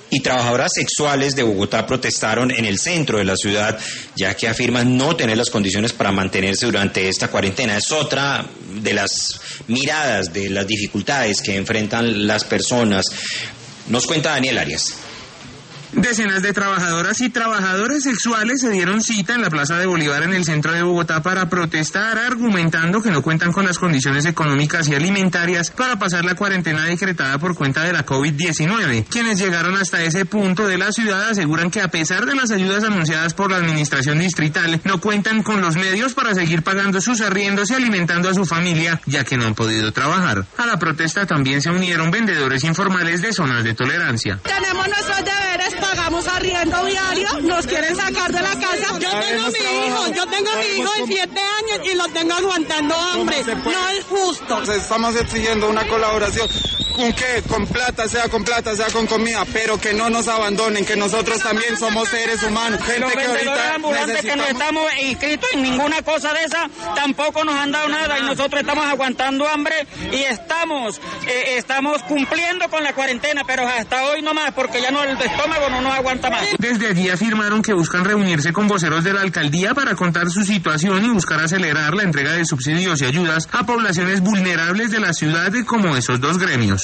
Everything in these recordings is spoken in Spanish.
Y trabajadoras sexuales de Bogotá protestaron en el centro de la ciudad, ya que afirman no tener las condiciones para mantenerse durante esta cuarentena. Es otra de las miradas, de las dificultades que enfrentan las personas. Nos cuenta Daniel Arias. Decenas de trabajadoras y trabajadores sexuales se dieron cita en la Plaza de Bolívar en el centro de Bogotá para protestar, argumentando que no cuentan con las condiciones económicas y alimentarias para pasar la cuarentena decretada por cuenta de la COVID-19. Quienes llegaron hasta ese punto de la ciudad aseguran que a pesar de las ayudas anunciadas por la administración distrital, no cuentan con los medios para seguir pagando sus arriendos y alimentando a su familia, ya que no han podido trabajar. A la protesta también se unieron vendedores informales de zonas de tolerancia. Tenemos nuestros deberes, pagamos arriendo diario, nos quieren sacar de la casa. Yo tengo mi hijo de 7 años y lo tengo aguantando hambre. No es justo. Estamos exigiendo una colaboración. ¿Con qué? Con plata, sea con comida, pero que no nos abandonen, que nosotros también somos seres humanos. Gente los vendedores ambulantes que no estamos inscritos en ninguna cosa de esa, tampoco nos han dado nada y nosotros estamos aguantando hambre y estamos cumpliendo con la cuarentena, pero hasta hoy no más, porque ya no, el estómago no nos aguanta más. Desde allí afirmaron que buscan reunirse con voceros de la alcaldía para contar su situación y buscar acelerar la entrega de subsidios y ayudas a poblaciones vulnerables de la ciudad como esos dos gremios.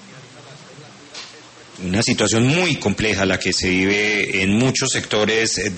Una situación muy compleja la que se vive en muchos sectores